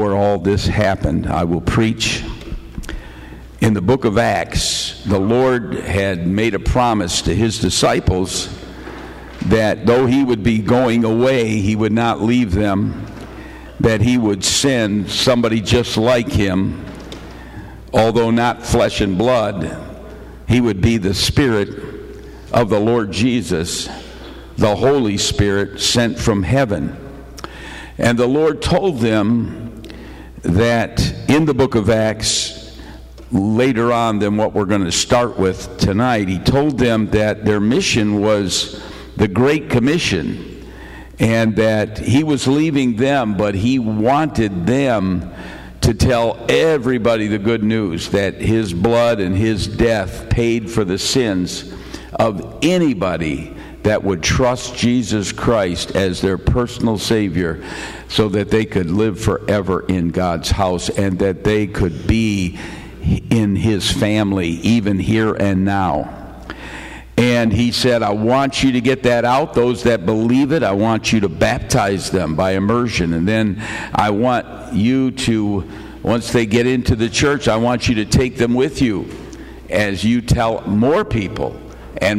before all this happened. I will preach. In the book of Acts, the Lord had made a promise to his disciples that though he would be going away, he would not leave them, that he would send somebody just like him, although not flesh and blood. He would be the Spirit of the Lord Jesus, the Holy Spirit sent from heaven. And the Lord told them that in the book of Acts, later on than what we're going to start with tonight, he told them that their mission was the Great Commission, and that he was leaving them, but he wanted them to tell everybody the good news that his blood and his death paid for the sins of anybody that would trust Jesus Christ as their personal Savior, so that they could live forever in God's house and that they could be in his family even here and now. And he said, I want you to get that out. Those that believe it, I want you to baptize them by immersion. And then I want you to, once they get into the church, I want you to take them with you as you tell more people and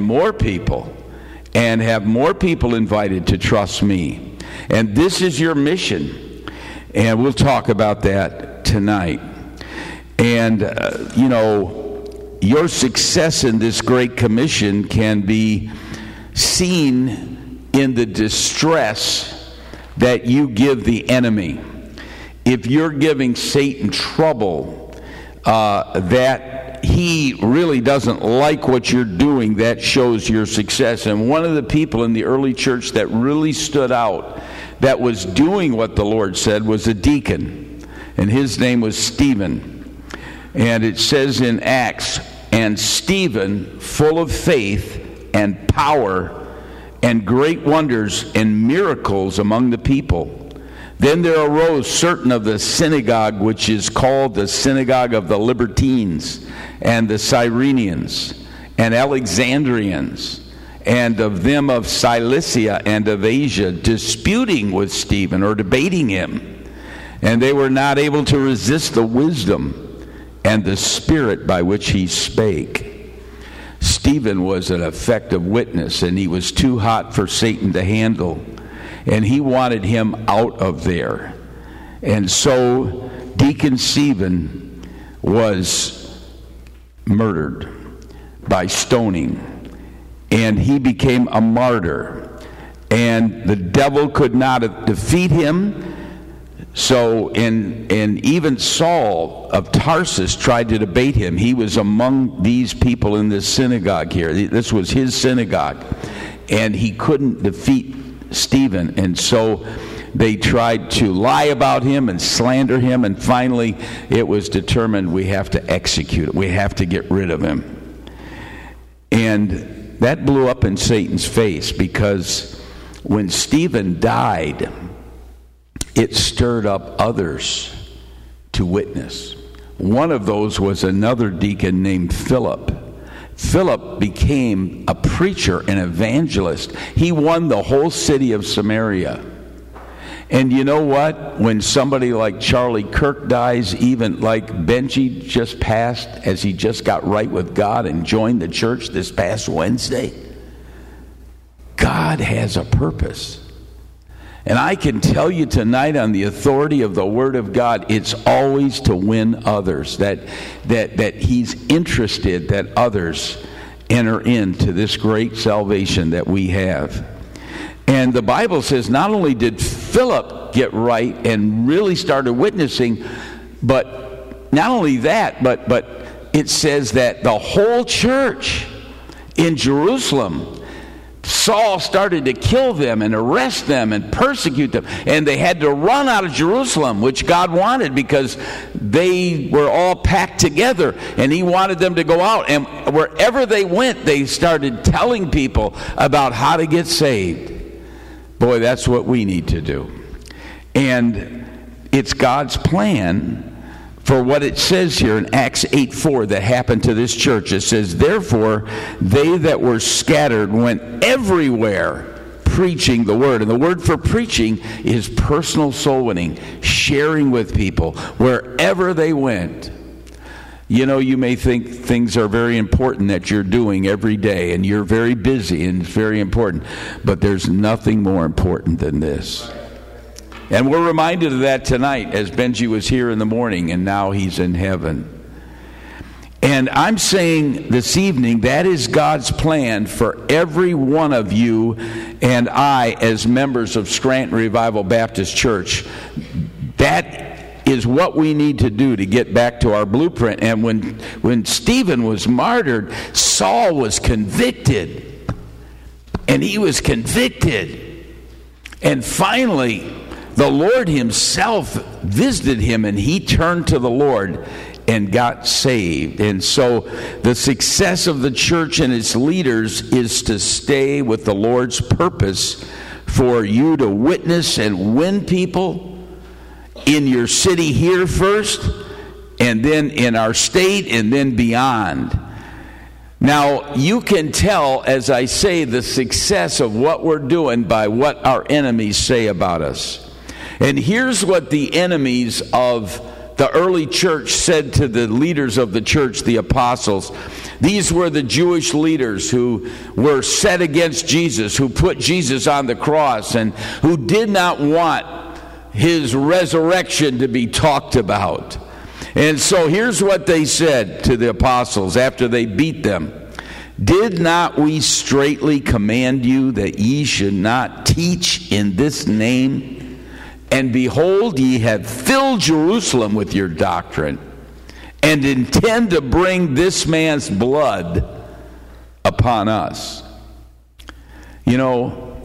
have more people invited to trust me. And this is your mission. And we'll talk about that tonight. And, your success in this Great Commission can be seen in the distress that you give the enemy. If you're giving Satan trouble, that he really doesn't like what you're doing, that shows your success. And one of the people in the early church that really stood out, that was doing what the Lord said, was a deacon. And his name was Stephen. And it says in Acts, and Stephen, full of faith and power and great wonders and miracles among the people. Then there arose certain of the synagogue, which is called the synagogue of the Libertines, and the Cyrenians, and Alexandrians, and of them of Cilicia and of Asia, disputing with Stephen, or debating him. And they were not able to resist the wisdom and the spirit by which he spake. Stephen was an effective witness, and he was too hot for Satan to handle, and he wanted him out of there. And so Deacon Stephen was murdered by stoning, and he became a martyr, and the devil could not defeat him. So, and even Saul of Tarsus tried to debate him. He was among these people in this synagogue here. This was his synagogue. And he couldn't defeat Stephen. And so they tried to lie about him and slander him. And finally, it was determined we have to execute it. We have to get rid of him. And that blew up in Satan's face, because when Stephen died, it stirred up others to witness. One of those was another deacon named Philip. Philip became a preacher and evangelist. He won the whole city of Samaria. And you know what? When somebody like Charlie Kirk dies, even like Benji just passed, as he just got right with God and joined the church this past Wednesday, God has a purpose. And I can tell you tonight, on the authority of the Word of God, it's always to win others. That He's interested that others enter into this great salvation that we have. And the Bible says not only did Philip get right and really started witnessing, but not only that, but it says that the whole church in Jerusalem, Saul started to kill them and arrest them and persecute them. And they had to run out of Jerusalem, which God wanted, because they were all packed together. And he wanted them to go out. And wherever they went, they started telling people about how to get saved. Boy, that's what we need to do. And it's God's plan for what it says here in Acts 8:4 that happened to this church. It says, therefore, they that were scattered went everywhere preaching the word. And the word for preaching is personal soul winning, sharing with people wherever they went. You know, you may think things are very important that you're doing every day, and you're very busy, and it's very important. But there's nothing more important than this. And we're reminded of that tonight as Benji was here in the morning, and now he's in heaven. And I'm saying this evening, that is God's plan for every one of you and I as members of Scranton Revival Baptist Church. That is what we need to do to get back to our blueprint. And when Stephen was martyred, Saul was convicted. And he was convicted. And finally, the Lord himself visited him, and he turned to the Lord and got saved. And so the success of the church and its leaders is to stay with the Lord's purpose for you to witness and win people in your city here first, and then in our state, and then beyond. Now, you can tell, as I say, the success of what we're doing by what our enemies say about us. And here's what the enemies of the early church said to the leaders of the church, the apostles. These were the Jewish leaders who were set against Jesus, who put Jesus on the cross, and who did not want his resurrection to be talked about. And so here's what they said to the apostles after they beat them. Did not we straitly command you that ye should not teach in this name? And behold, ye have filled Jerusalem with your doctrine, and intend to bring this man's blood upon us. You know,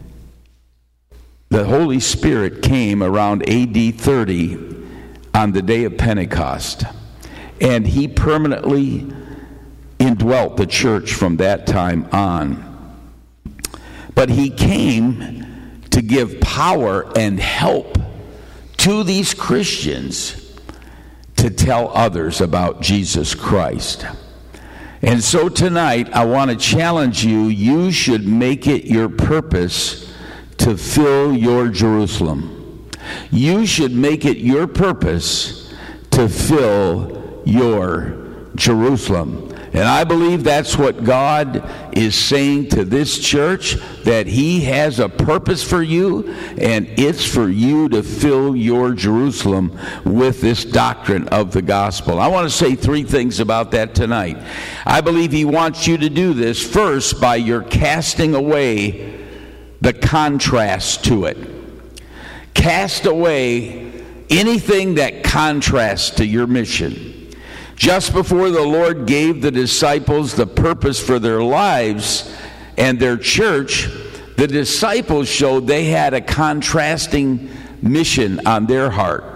the Holy Spirit came around AD 30 on the day of Pentecost, and he permanently indwelt the church from that time on. But he came to give power and help to these Christians to tell others about Jesus Christ. And so tonight, I want to challenge you. You should make it your purpose to fill your Jerusalem. You should make it your purpose to fill your Jerusalem. And I believe that's what God is saying to this church, that he has a purpose for you, and it's for you to fill your Jerusalem with this doctrine of the gospel. I want to say three things about that tonight. I believe he wants you to do this first by your casting away the contrast to it. Cast away anything that contrasts to your mission. Just before the Lord gave the disciples the purpose for their lives and their church, the disciples showed they had a contrasting mission on their heart.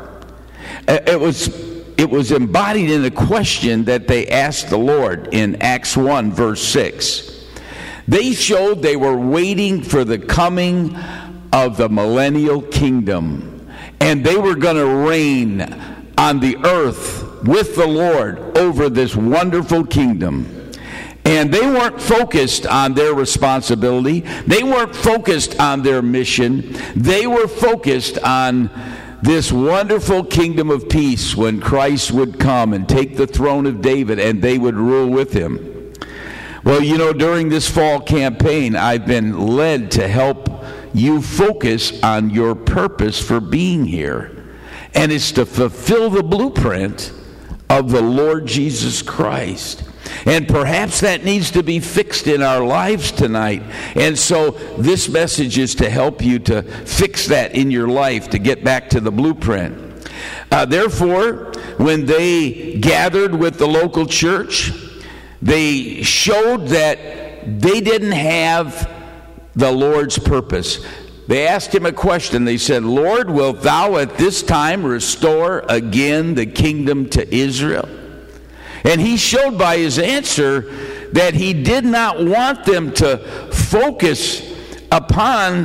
It was embodied in a question that they asked the Lord in Acts 1, verse 6. They showed they were waiting for the coming of the millennial kingdom, and they were going to reign on the earth with the Lord over this wonderful kingdom. And they weren't focused on their responsibility. They weren't focused on their mission. They were focused on this wonderful kingdom of peace when Christ would come and take the throne of David and they would rule with him. Well, you know, during this fall campaign, I've been led to help you focus on your purpose for being here. And it's to fulfill the blueprint of the Lord Jesus Christ. And perhaps that needs to be fixed in our lives tonight. And so this message is to help you to fix that in your life, to get back to the blueprint. Therefore, when they gathered with the local church, they showed that they didn't have the Lord's purpose. They asked him a question. They said, Lord, wilt thou at this time restore again the kingdom to Israel? And he showed by his answer that he did not want them to focus upon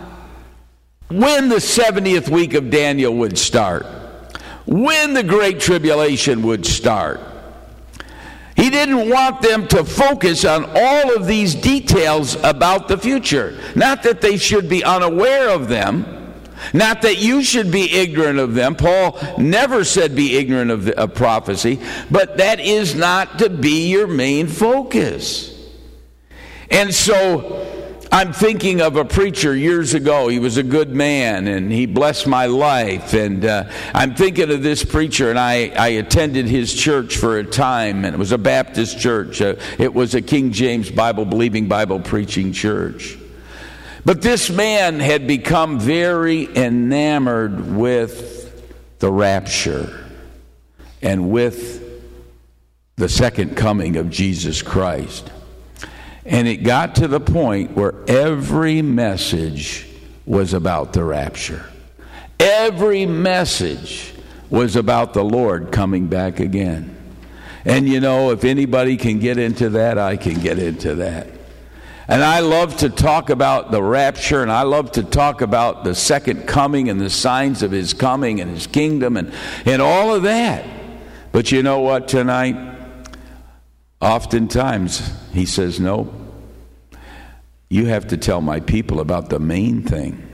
when the 70th week of Daniel would start, when the Great Tribulation would start. He didn't want them to focus on all of these details about the future. Not that they should be unaware of them. Not that you should be ignorant of them. Paul never said be ignorant of prophecy. But that is not to be your main focus. And so I'm thinking of a preacher years ago. He was a good man, and he blessed my life. And I'm thinking of this preacher, and I attended his church for a time, and it was a Baptist church. It was a King James Bible-believing, Bible-preaching church. But this man had become very enamored with the rapture and with the second coming of Jesus Christ. And it got to the point where every message was about the rapture. Every message was about the Lord coming back again. And you know, if anybody can get into that, I can get into that. And I love to talk about the rapture, and I love to talk about the second coming and the signs of his coming and his kingdom and all of that. But you know what tonight? Oftentimes, he says, no, you have to tell my people about the main thing.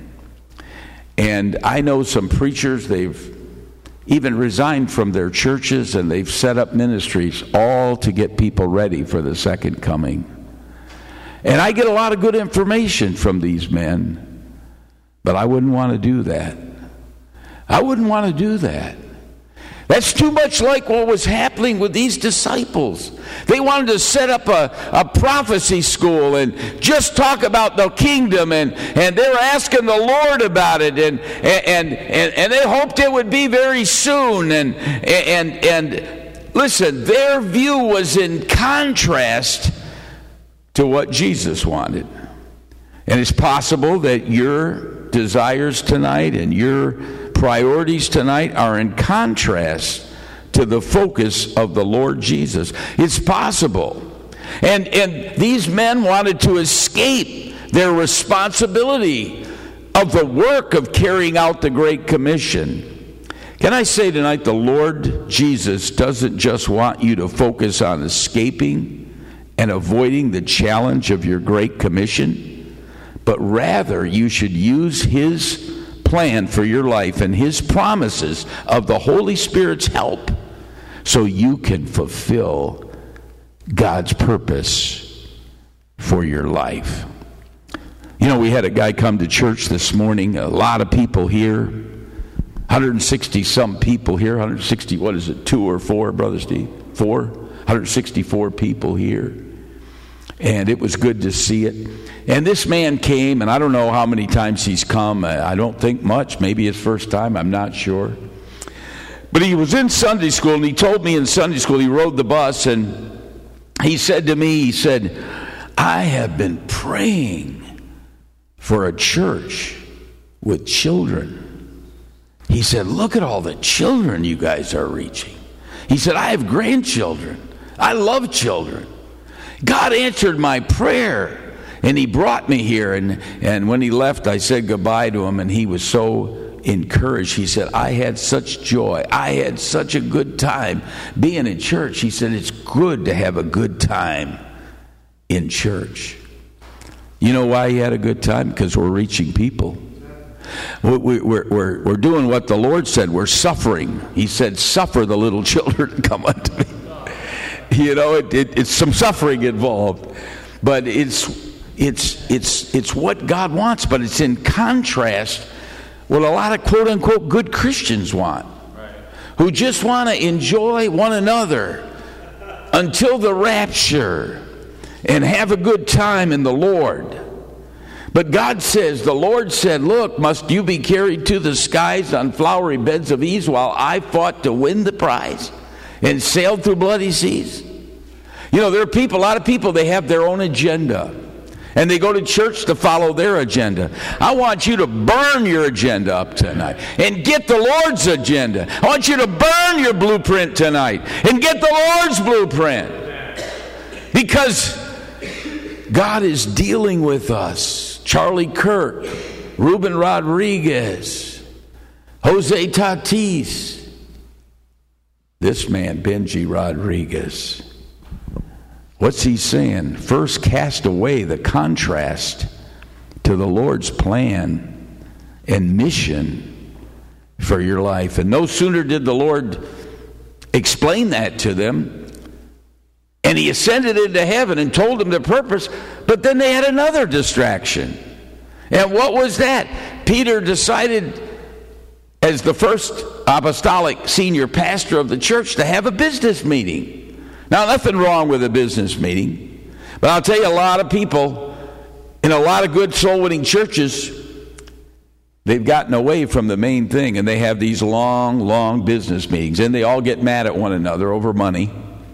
And I know some preachers, they've even resigned from their churches, and they've set up ministries all to get people ready for the second coming. And I get a lot of good information from these men, but I wouldn't want to do that. I wouldn't want to do that. That's too much like what was happening with these disciples. They wanted to set up a prophecy school and just talk about the kingdom, and they were asking the Lord about it, and they hoped it would be very soon. And listen, their view was in contrast to what Jesus wanted. And it's possible that your desires tonight and your priorities tonight are in contrast to the focus of the Lord Jesus. It's possible. And these men wanted to escape their responsibility of the work of carrying out the Great Commission. Can I say tonight, the Lord Jesus doesn't just want you to focus on escaping and avoiding the challenge of your Great Commission, but rather you should use his plan for your life and his promises of the Holy Spirit's help so you can fulfill God's purpose for your life. You know, we had a guy come to church this morning, a lot of people here, 160 some people here, 160, what is it, 2 or 4, Brother Steve? 4? 164 people here. And it was good to see it. And this man came, and I don't know how many times he's come. I don't think much. Maybe his first time. I'm not sure. But he was in Sunday school, and he told me in Sunday school, he rode the bus, and he said to me, he said, I have been praying for a church with children. He said, look at all the children you guys are reaching. He said, I have grandchildren. I love children. God answered my prayer, and he brought me here. And when he left, I said goodbye to him, and he was so encouraged. He said, I had such joy. I had such a good time being in church. He said, it's good to have a good time in church. You know why he had a good time? Because we're reaching people. We're doing what the Lord said. We're suffering. He said, suffer the little children, come unto me. You know, it's some suffering involved, but it's what God wants, but it's in contrast what a lot of quote unquote good Christians want, who just want to enjoy one another until the rapture and have a good time in the Lord. But God says, the Lord said, look, must you be carried to the skies on flowery beds of ease while I fought to win the prize and sailed through bloody seas? You know, there are people, a lot of people, they have their own agenda. And they go to church to follow their agenda. I want you to burn your agenda up tonight and get the Lord's agenda. I want you to burn your blueprint tonight and get the Lord's blueprint. Because God is dealing with us. Charlie Kirk, Ruben Rodriguez, Jose Tatis, this man, Benji Rodriguez. What's he saying? First, cast away the contrast to the Lord's plan and mission for your life. And no sooner did the Lord explain that to them, and he ascended into heaven and told them the purpose, but then they had another distraction. And what was that? Peter decided, as the first apostolic senior pastor of the church, to have a business meeting. Now, nothing wrong with a business meeting, but I'll tell you, a lot of people in a lot of good soul-winning churches, they've gotten away from the main thing, and they have these long, long business meetings, and they all get mad at one another over money,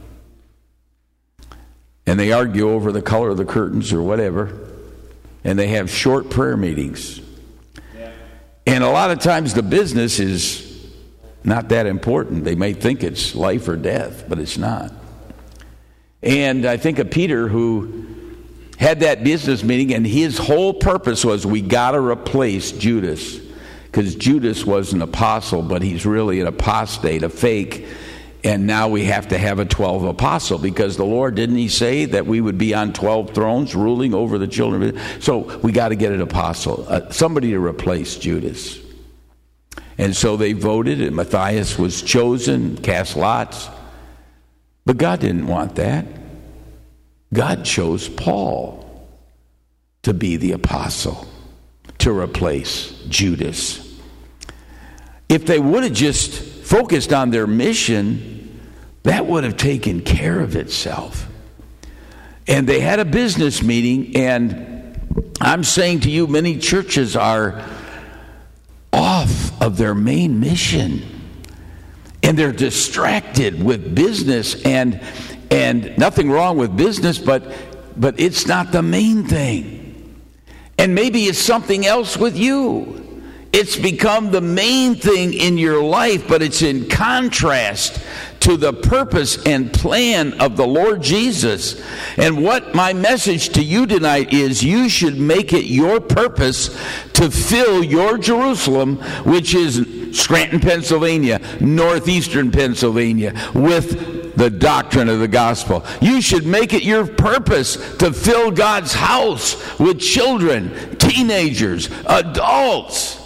and they argue over the color of the curtains or whatever, and they have short prayer meetings. And a lot of times the business is not that important. They may think it's life or death, but it's not. And I think of Peter, who had that business meeting, and his whole purpose was, we got to replace Judas, because Judas was an apostle, but he's really an apostate, a fake, and now we have to have a 12 apostle, because the Lord, didn't he say that we would be on 12 thrones ruling over the children of Israel? So we got to get an apostle, somebody to replace Judas. And so they voted, and Matthias was chosen, cast lots. But God didn't want that. God chose Paul to be the apostle, to replace Judas. If they would have just focused on their mission, that would have taken care of itself. And they had a business meeting, and I'm saying to you, many churches are off of their main mission. And they're distracted with business, and nothing wrong with business, but it's not the main thing. And maybe it's something else with you. It's become the main thing in your life, but it's in contrast to the purpose and plan of the Lord Jesus. And what my message to you tonight is, you should make it your purpose to fill your Jerusalem, which is Scranton, Pennsylvania, northeastern Pennsylvania, with the doctrine of the gospel. You should make it your purpose to fill God's house with children, teenagers, adults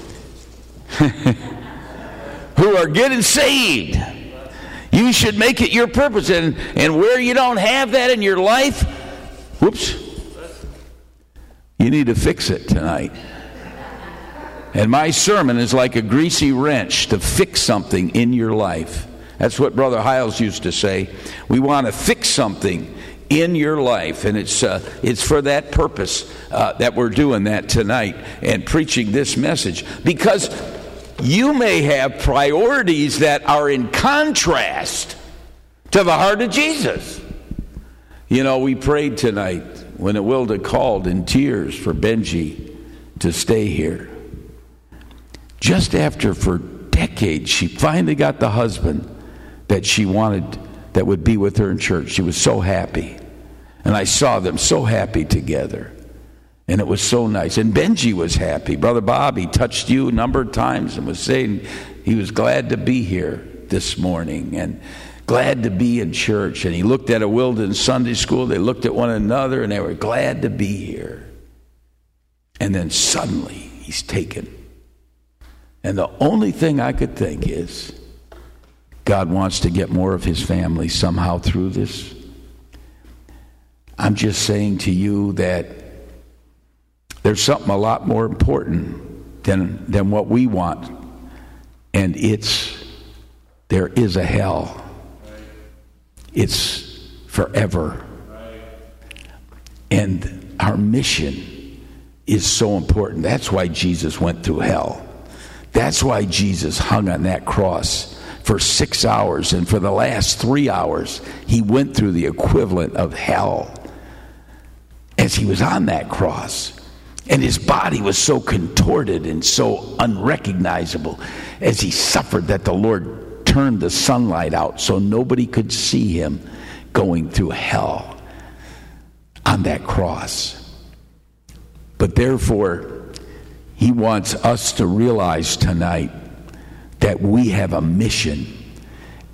who are getting saved. You should make it your purpose. And where you don't have that in your life, you need to fix it tonight. And my sermon is like a greasy wrench to fix something in your life. That's what Brother Hiles used to say. We want to fix something in your life, and it's for that purpose that we're doing that tonight and preaching this message, because you may have priorities that are in contrast to the heart of Jesus. You know, we prayed tonight when Awilda called in tears for Benji to stay here. Just after, for decades, she finally got the husband that she wanted, that would be with her in church. She was so happy. And I saw them so happy together. And it was so nice. And Benji was happy. Brother Bob, he touched you a number of times and was saying he was glad to be here this morning and glad to be in church. And he looked at Awilda in Sunday school. They looked at one another and they were glad to be here. And then suddenly he's taken. And the only thing I could think is, God wants to get more of his family somehow through this. I'm just saying to you that there's something a lot more important than what we want. And there is a hell. It's forever. And our mission is so important. That's why Jesus went through hell. That's why Jesus hung on that cross for 6 hours, and for the last 3 hours, he went through the equivalent of hell as he was on that cross. And his body was so contorted and so unrecognizable as he suffered that the Lord turned the sunlight out so nobody could see him going through hell on that cross. But therefore, he wants us to realize tonight that we have a mission.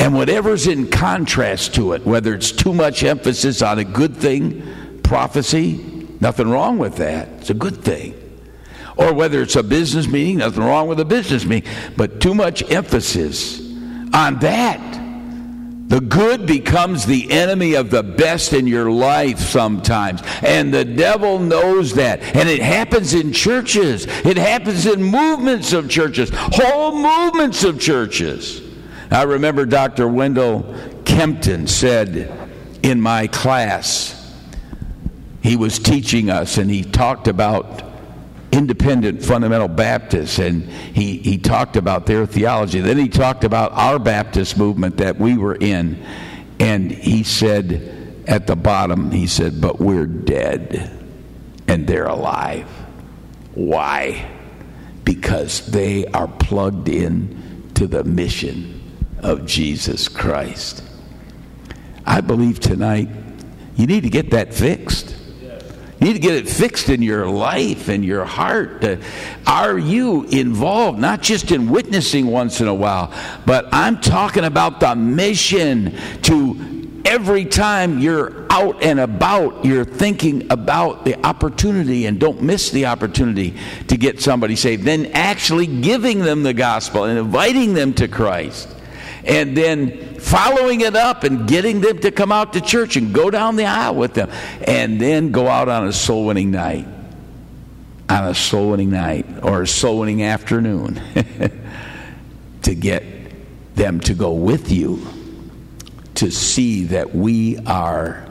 And whatever's in contrast to it, whether it's too much emphasis on a good thing, prophecy, nothing wrong with that. It's a good thing. Or whether it's a business meeting, nothing wrong with a business meeting. But too much emphasis on that. The good becomes the enemy of the best in your life sometimes. And the devil knows that. And it happens in churches. It happens in movements of churches. Whole movements of churches. I remember Dr. Wendell Kempton said in my class, he was teaching us and he talked about independent fundamental Baptists, and he talked about their theology. Then he talked about our Baptist movement that we were in, and he said at the bottom, he said, but we're dead and they're alive. Why? Because they are plugged in to the mission of Jesus Christ. I believe tonight you need to get that fixed. You need to get it fixed in your life and your heart. Are you involved, not just in witnessing once in a while, but I'm talking about the mission to every time you're out and about, you're thinking about the opportunity, and don't miss the opportunity to get somebody saved. Then actually giving them the gospel and inviting them to Christ. And then following it up and getting them to come out to church and go down the aisle with them. And then go out on a soul-winning night. On a soul-winning night or a soul-winning afternoon. To get them to go with you. To see that we are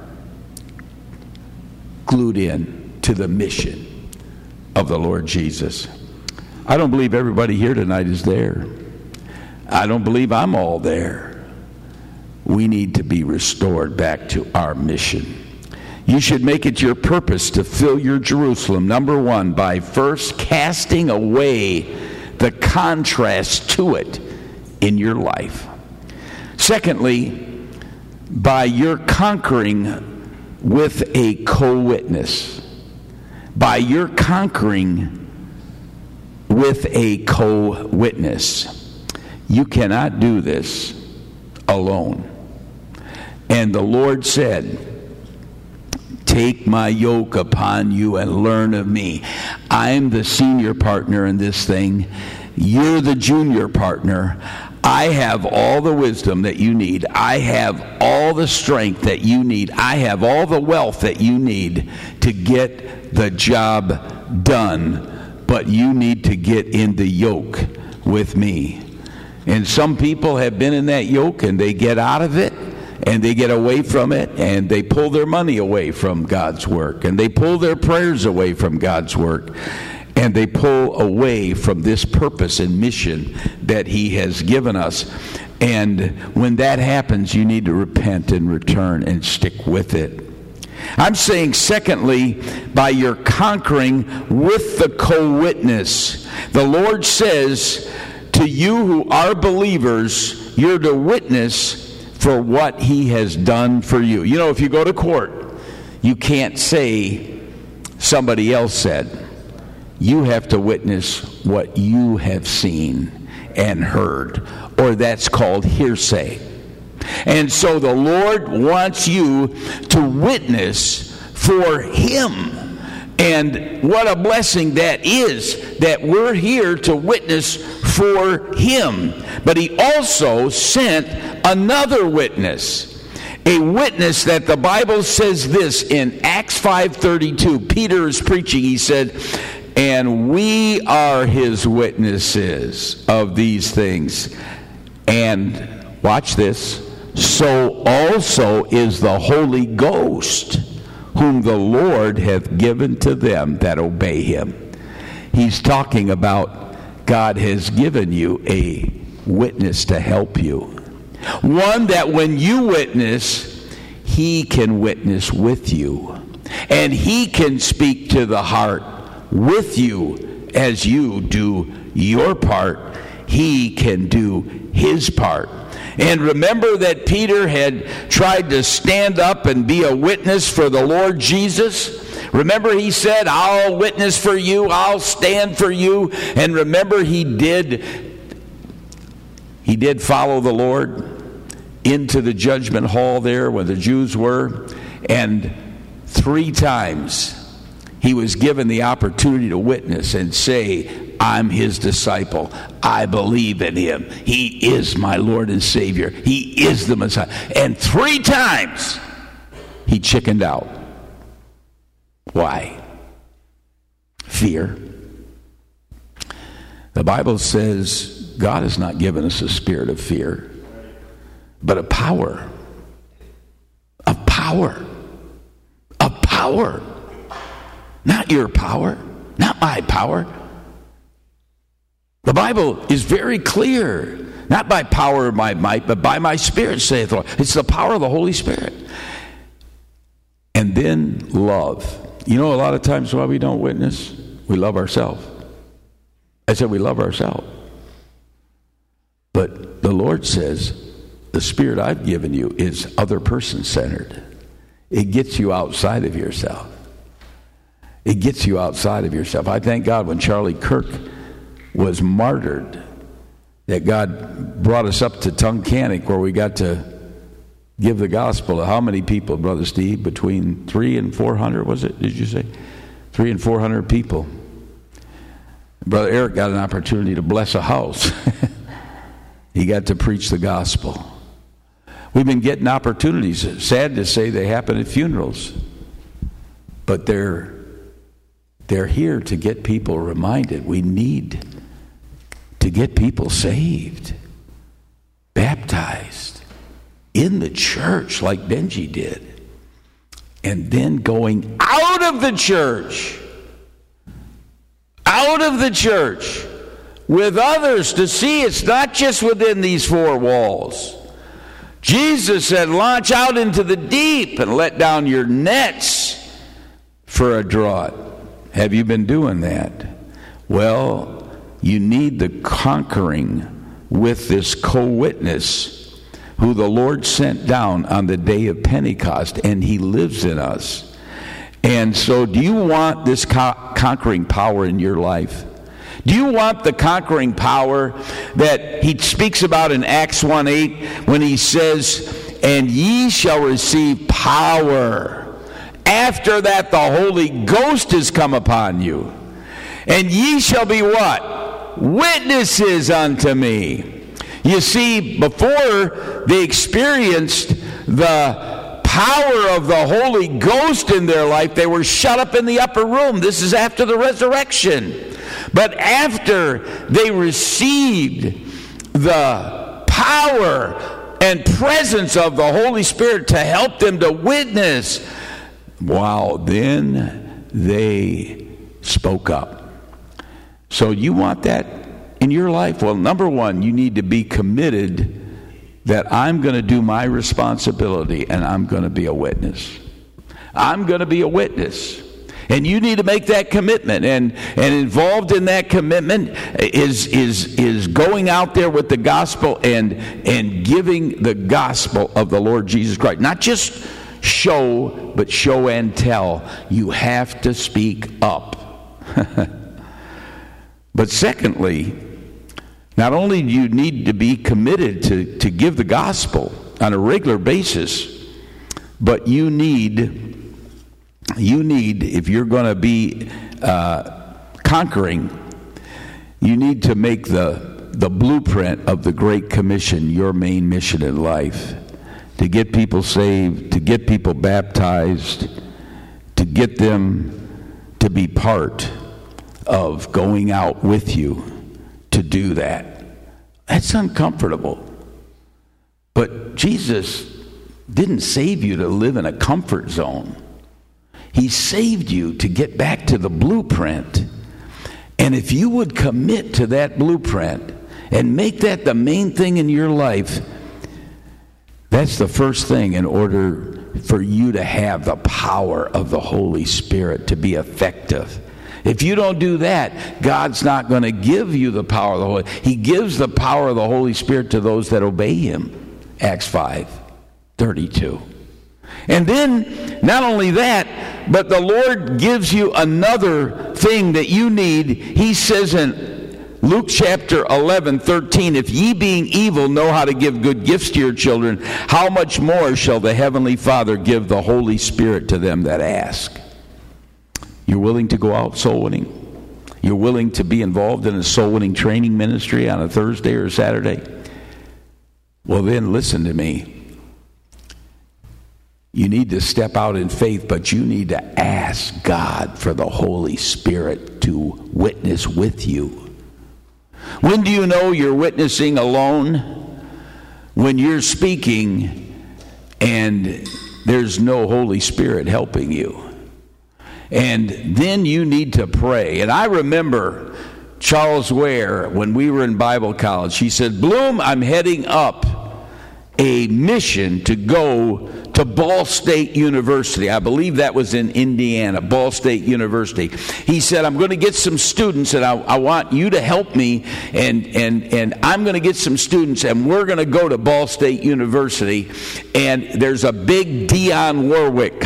glued in to the mission of the Lord Jesus. I don't believe everybody here tonight is there. I don't believe I'm all there. We need to be restored back to our mission. You should make it your purpose to fill your Jerusalem, number one, by first casting away the contrast to it in your life. Secondly, by your conquering with a co-witness. By your conquering with a co-witness. You cannot do this alone. And the Lord said, take my yoke upon you and learn of me. I'm the senior partner in this thing. You're the junior partner. I have all the wisdom that you need. I have all the strength that you need. I have all the wealth that you need to get the job done. But you need to get in the yoke with me. And some people have been in that yoke and they get out of it and they get away from it and they pull their money away from God's work and they pull their prayers away from God's work and they pull away from this purpose and mission that He has given us. And when that happens, you need to repent and return and stick with it. I'm saying, secondly, by your conquering with the co-witness. The Lord says, to you who are believers, you're to witness for what He has done for you. You know, if you go to court, you can't say somebody else said. You have to witness what you have seen and heard, or that's called hearsay. And so the Lord wants you to witness for Him. And what a blessing that is, that we're here to witness for Him. But He also sent another witness. A witness that the Bible says this in Acts 5:32. Peter is preaching. He said, and we are His witnesses of these things. And watch this. So also is the Holy Ghost, whom the Lord hath given to them that obey Him. He's talking about God has given you a witness to help you. One that when you witness, He can witness with you. And He can speak to the heart with you as you do your part. He can do His part. And remember that Peter had tried to stand up and be a witness for the Lord Jesus. Remember he said, I'll witness for you, I'll stand for you. And remember he did follow the Lord. into the judgment hall there where the Jews were, and 3 times he was given the opportunity to witness and say, I'm his disciple. I believe in him. He is my Lord and Savior. He is the Messiah. And 3 times he chickened out. Why? Fear. The Bible says God has not given us a spirit of fear, but of power. Of power. Of power. Not your power. Not my power. The Bible is very clear. Not by power of my might, but by my Spirit, saith the Lord. It's the power of the Holy Spirit. And then love. You know a lot of times why we don't witness? We love ourselves. I said we love ourselves. But the Lord says, the Spirit I've given you is other person-centered. It gets you outside of yourself. It gets you outside of yourself. I thank God when Charlie Kirk was martyred, that God brought us up to Tunkhannock where we got to give the gospel to how many people, Brother Steve? Between 300 and 400, was it? Did you say? 300 and 400 people. Brother Eric got an opportunity to bless a house. He got to preach the gospel. We've been getting opportunities. Sad to say they happen at funerals. But they're here to get people reminded. We need to get people saved, baptized in the church like Benji did, and then going out of the church with others to see it's not just within these 4 walls. Jesus said, launch out into the deep and let down your nets for a draught. Have you been doing that? Well, you need the conquering with this co-witness who the Lord sent down on the day of Pentecost, and he lives in us. And so do you want this conquering power in your life? Do you want the conquering power that he speaks about in Acts 1:8 when he says, and ye shall receive power. After that the Holy Ghost is come upon you. And ye shall be what? Witnesses unto me. You see, before they experienced the power of the Holy Ghost in their life, they were shut up in the upper room. This is after the resurrection. But after they received the power and presence of the Holy Spirit to help them to witness, wow, then they spoke up. So you want that in your life? Well, number one, you need to be committed that I'm going to do my responsibility and I'm going to be a witness. I'm going to be a witness. And you need to make that commitment. And involved in that commitment is going out there with the gospel and giving the gospel of the Lord Jesus Christ. Not just show, but show and tell. You have to speak up. But secondly, not only do you need to be committed to give the gospel on a regular basis, but you need, if you're going to be conquering, you need to make the blueprint of the Great Commission your main mission in life. To get people saved, to get people baptized, to get them to be part of going out with you to do that. That's uncomfortable. But Jesus didn't save you to live in a comfort zone. He saved you to get back to the blueprint. And if you would commit to that blueprint and make that the main thing in your life, that's the first thing in order for you to have the power of the Holy Spirit to be effective. If you don't do that, God's not going to give you the power of the Holy Spirit. He gives the power of the Holy Spirit to those that obey Him. Acts 5:32. And then, not only that, but the Lord gives you another thing that you need. He says in Luke chapter 11:13, if ye being evil know how to give good gifts to your children, how much more shall the Heavenly Father give the Holy Spirit to them that ask? You're willing to go out soul winning? You're willing to be involved in a soul winning training ministry on a Thursday or a Saturday? Well, then listen to me. You need to step out in faith, but you need to ask God for the Holy Spirit to witness with you. When do you know you're witnessing alone? When you're speaking and there's no Holy Spirit helping you. And then you need to pray. And I remember Charles Ware, when we were in Bible college, he said, Bloom, I'm heading up a mission to go to Ball State University. I believe that was in Indiana, Ball State University. He said, I'm going to get some students, and I want you to help me, and I'm going to get some students, and we're going to go to Ball State University, and there's a big Dionne Warwick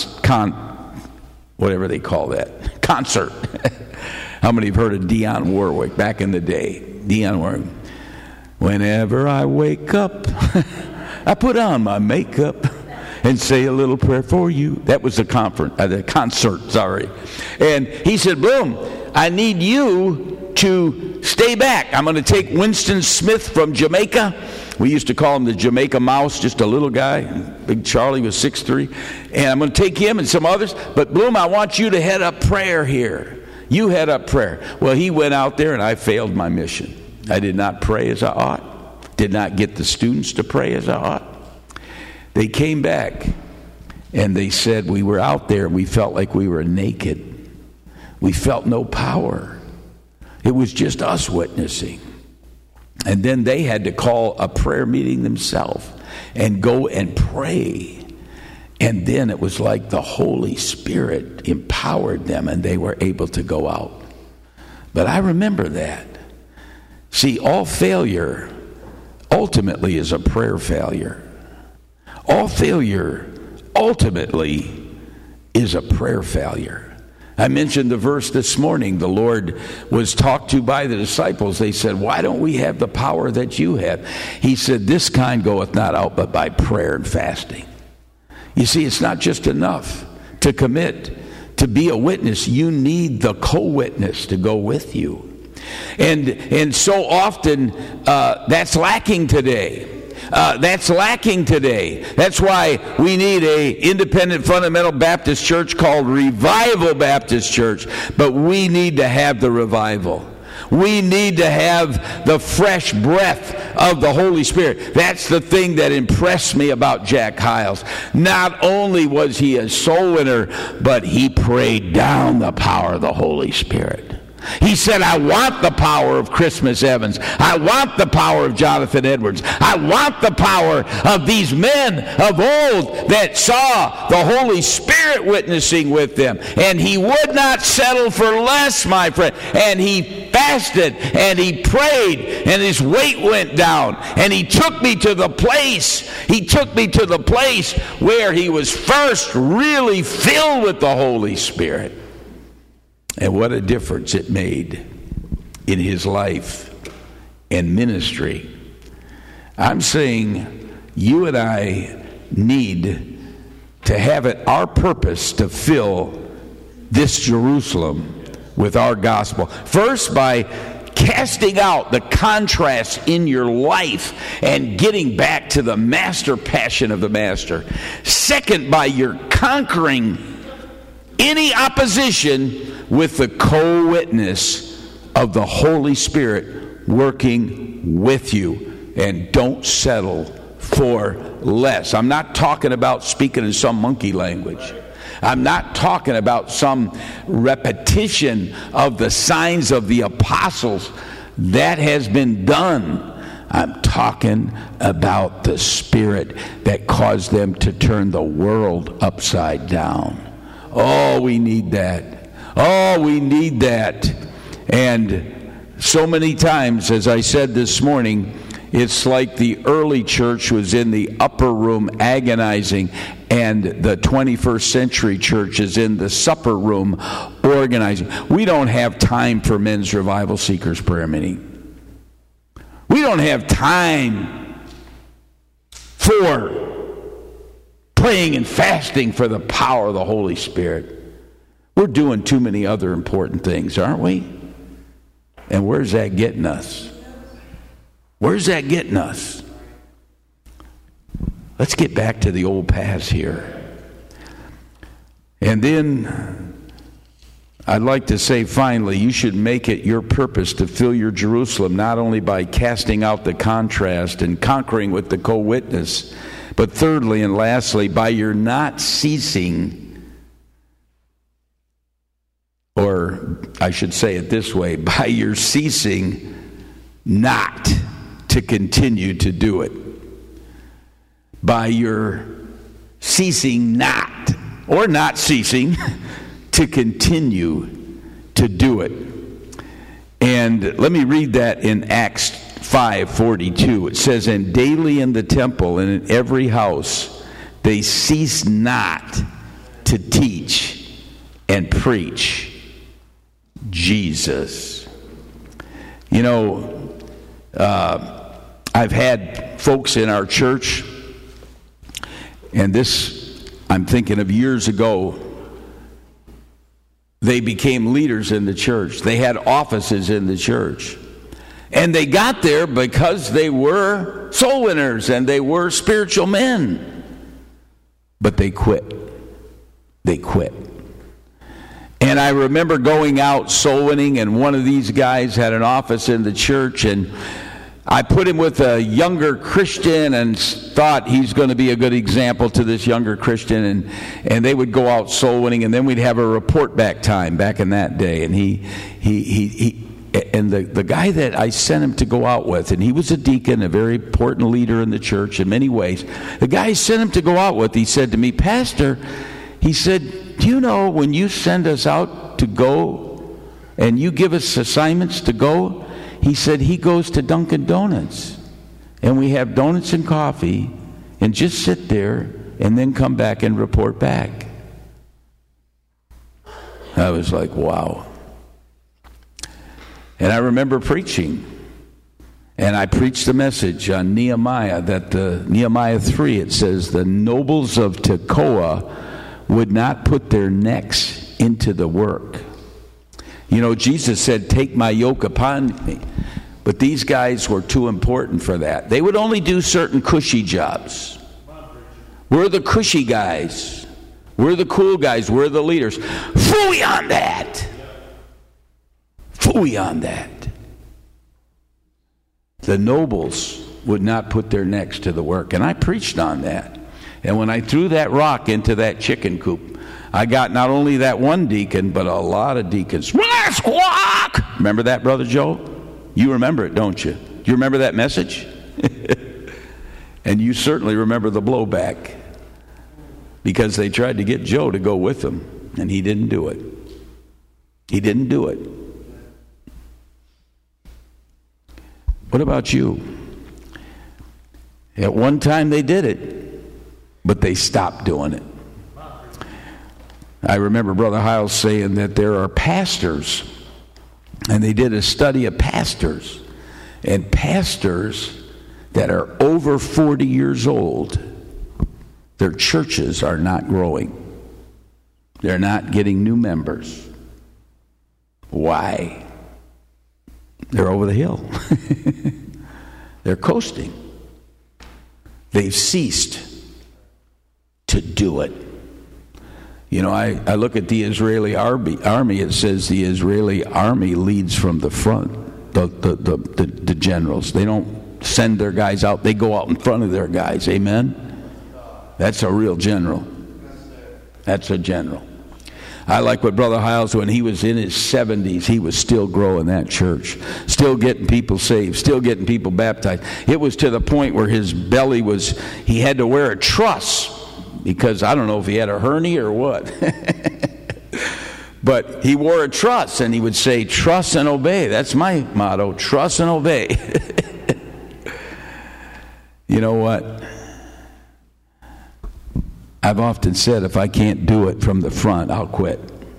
whatever they call that, concert. How many have heard of Dionne Warwick back in the day? Dionne Warwick. Whenever I wake up, I put on my makeup and say a little prayer for you. That was the concert, sorry. And he said, Boom, I need you to stay back. I'm going to take Winston Smith from Jamaica. We used to call him the Jamaica Mouse, just a little guy. Big Charlie was 6'3". And I'm going to take him and some others. But Bloom, I want you to head up prayer here. You head up prayer. Well, he went out there and I failed my mission. I did not pray as I ought. Did not get the students to pray as I ought. They came back and they said we were out there. We felt like we were naked. We felt no power. It was just us witnessing. And then they had to call a prayer meeting themselves and go and pray. And then it was like the Holy Spirit empowered them and they were able to go out. But I remember that. See, all failure ultimately is a prayer failure. All failure ultimately is a prayer failure. I mentioned the verse this morning. The Lord was talked to by the disciples. They said, why don't we have the power that you have? He said, this kind goeth not out but by prayer and fasting. You see, it's not just enough to commit. To be a witness, you need the co-witness to go with you. And so often that's lacking today. That's lacking today. That's why we need a independent fundamental Baptist church called Revival Baptist Church. But we need to have the revival. We need to have the fresh breath of the Holy Spirit. That's the thing that impressed me about Jack Hyles. Not only was he a soul winner, but he prayed down the power of the Holy Spirit. He said, I want the power of Christmas Evans. I want the power of Jonathan Edwards. I want the power of these men of old that saw the Holy Spirit witnessing with them. And he would not settle for less, my friend. And he fasted and he prayed and his weight went down. And he took me to the place. He took me to the place where he was first really filled with the Holy Spirit. And what a difference it made in his life and ministry. I'm saying you and I need to have it our purpose to fill this Jerusalem with our gospel. First, by casting out the contrast in your life and getting back to the master passion of the Master. Second, by your conquering any opposition with the co-witness of the Holy Spirit working with you. And don't settle for less. I'm not talking about speaking in some monkey language. I'm not talking about some repetition of the signs of the apostles. That has been done. I'm talking about the Spirit that caused them to turn the world upside down. Oh, we need that. Oh, we need that. And so many times, as I said this morning, it's like the early church was in the upper room agonizing and the 21st century church is in the supper room organizing. We don't have time for men's revival seekers prayer meeting. We don't have time for praying and fasting for the power of the Holy Spirit. We're doing too many other important things, aren't we? And where's that getting us? Where's that getting us? Let's get back to the old paths here. And then I'd like to say finally, you should make it your purpose to fill your Jerusalem not only by casting out the contrast and conquering with the co-witness, but thirdly and lastly, by your not ceasing, or I should say it this way, by your ceasing not to continue to do it. By your ceasing not, or not ceasing, to continue to do it. And let me read that in Acts 5:42. It says, and daily in the temple and in every house they cease not to teach and preach Jesus. You know, I've had folks in our church, and this I'm thinking of years ago. They became leaders in the church. They had offices in the church. And they got there because they were soul winners and they were spiritual men. But they quit. They quit. And I remember going out soul winning, and one of these guys had an office in the church, and I put him with a younger Christian and thought he's going to be a good example to this younger Christian, and they would go out soul winning, and then we'd have a report back time back in that day. And the guy that I sent him to go out with, and he was a deacon, a very important leader in the church in many ways. The guy I sent him to go out with, he said to me, Pastor, he said, do you know when you send us out to go and you give us assignments to go, he said he goes to Dunkin' Donuts and we have donuts and coffee and just sit there and then come back and report back. I was like, wow. And I remember preaching, and I preached the message on Nehemiah, that Nehemiah 3, it says, the nobles of Tekoa would not put their necks into the work. You know, Jesus said, take my yoke upon me. But these guys were too important for that. They would only do certain cushy jobs. We're the cushy guys. We're the cool guys. We're the leaders. Phooey on that. Phooey on that. The nobles would not put their necks to the work. And I preached on that. And when I threw that rock into that chicken coop, I got not only that one deacon, but a lot of deacons. Squawk! Remember that, Brother Joe? You remember it, don't you? Do you remember that message? And you certainly remember the blowback, because they tried to get Joe to go with them, and he didn't do it. He didn't do it. What about you? At one time they did it, but they stopped doing it. I remember Brother Hiles saying that there are pastors, and they did a study of pastors, and pastors that are over 40 years old, their churches are not growing. They're not getting new members. Why? They're over the hill. They're coasting. They've ceased to do it. You know, I look at the Israeli army. It says the Israeli army leads from the front, the generals. They don't send their guys out. They go out in front of their guys. Amen? That's a real general. That's a general. I like what Brother Hiles, when he was in his 70s, he was still growing that church, still getting people saved, still getting people baptized. It was to the point where his belly was, he had to wear a truss, because I don't know if he had a hernia or what. But he wore a truss, and he would say, trust and obey. That's my motto, trust and obey. You know what? I've often said, if I can't do it from the front, I'll quit.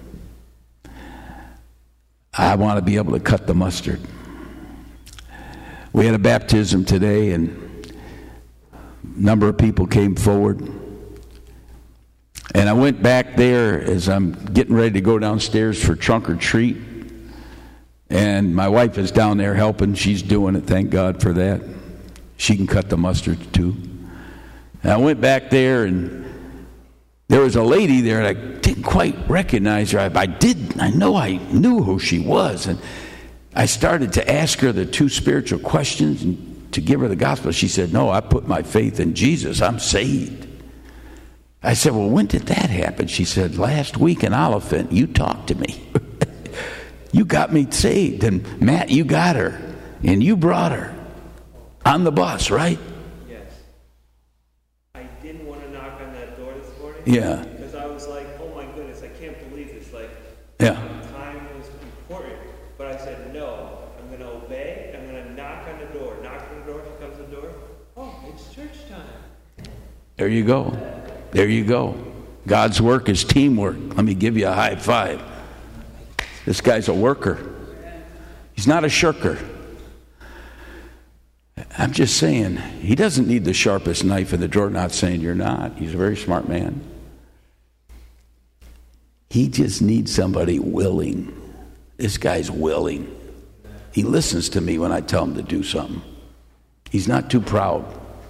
I want to be able to cut the mustard. We had a baptism today, and a number of people came forward. And I went back there as I'm getting ready to go downstairs for trunk or treat. And my wife is down there helping. She's doing it, thank God for that. She can cut the mustard too. And I went back there, and there was a lady there, and I didn't quite recognize her. I knew who she was. And I started to ask her the two spiritual questions and to give her the gospel. She said, no, I put my faith in Jesus. I'm saved. I said, well, when did that happen? She said, last week in Oliphant, you talked to me. You got me saved. And Matt, you got her. And you brought her on the bus, right? Yes. I didn't want to knock on that door this morning. Yeah. Because I was like, oh my goodness, I can't believe this. Like, yeah. Time was important. But I said, no, I'm going to obey. I'm going to knock on the door. Knock on the door. She comes to the door. Oh, it's church time. There you go. There you go. God's work is teamwork. Let me give you a high five. This guy's a worker. He's not a shirker. I'm just saying, he doesn't need the sharpest knife in the drawer. Not saying you're not. He's a very smart man. He just needs somebody willing. This guy's willing. He listens to me when I tell him to do something. He's not too proud.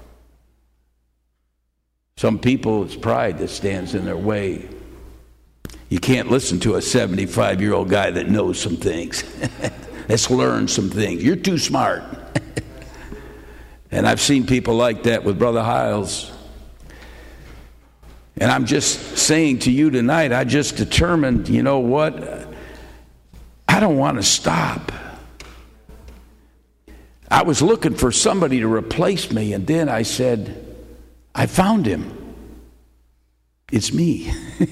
Some people, it's pride that stands in their way. You can't listen to a 75-year-old guy that knows some things. Let's learn some things. You're too smart. And I've seen people like that with Brother Hiles. And I'm just saying to you tonight, I just determined, you know what? I don't want to stop. I was looking for somebody to replace me, and then I said, I found him. It's me.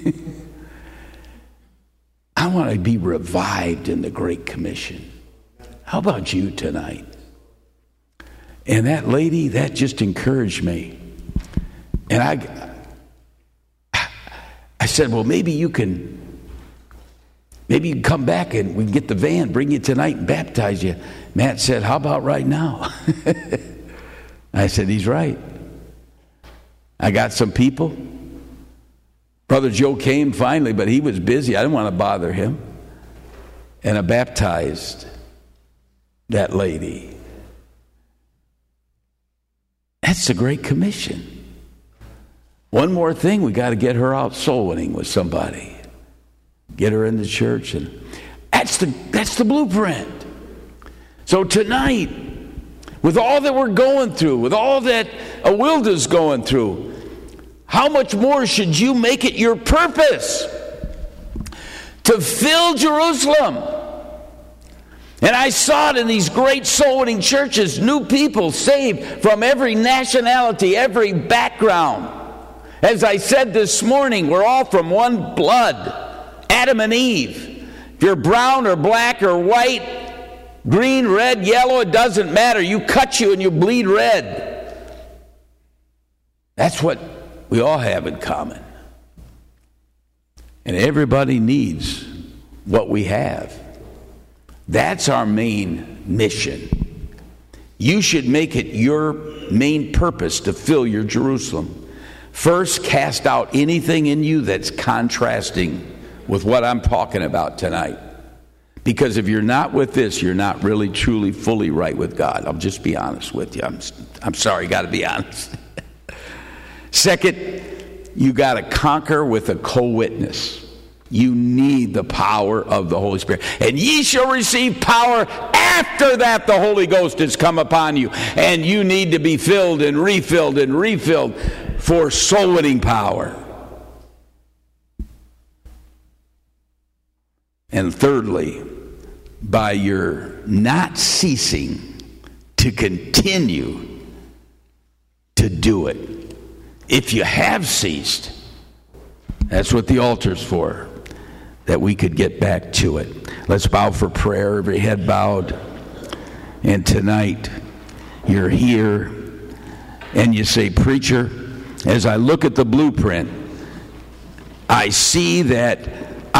I want to be revived in the Great Commission. How about you tonight? And that lady, that just encouraged me. And I said, well, maybe you can come back and we can get the van, bring you tonight and baptize you. Matt said, how about right now? I said, he's right. I got some people. Brother Joe came finally, but he was busy. I didn't want to bother him. And I baptized that lady. That's the Great Commission. One more thing, we got to get her out soul winning with somebody. Get her in the church, and that's the blueprint. So tonight, with all that we're going through, with all that Awilda's going through, how much more should you make it your purpose to fill Jerusalem? And I saw it in these great soul-winning churches, new people saved from every nationality, every background. As I said this morning, we're all from one blood, Adam and Eve. If you're brown or black or white, green, red, yellow, it doesn't matter. You cut you and you bleed red. That's what we all have in common. And everybody needs what we have. That's our main mission. You should make it your main purpose to fill your Jerusalem. First, cast out anything in you that's contrasting with what I'm talking about tonight. Because if you're not with this, you're not really, truly, fully right with God. I'll just be honest with you. I'm sorry, got to be honest. Second, you got to conquer with a co-witness. You need the power of the Holy Spirit. And ye shall receive power after that the Holy Ghost has come upon you. And you need to be filled and refilled for soul-winning power. And thirdly, by your not ceasing to continue to do it. If you have ceased, that's what the altar's for, that we could get back to it. Let's bow for prayer, every head bowed. And tonight, you're here, and you say, preacher, as I look at the blueprint, I see that